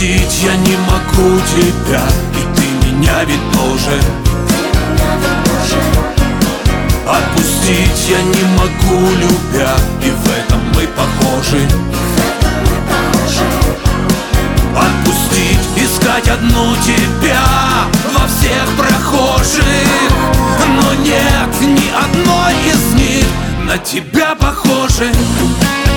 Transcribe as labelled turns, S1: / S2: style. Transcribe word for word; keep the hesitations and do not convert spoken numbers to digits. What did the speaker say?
S1: Отпустить я не могу тебя, и ты меня ведь тоже. Отпустить я не могу, любя, и в этом мы похожи. Отпустить, искать одну тебя во всех прохожих, но нет ни одной из них на тебя похожей.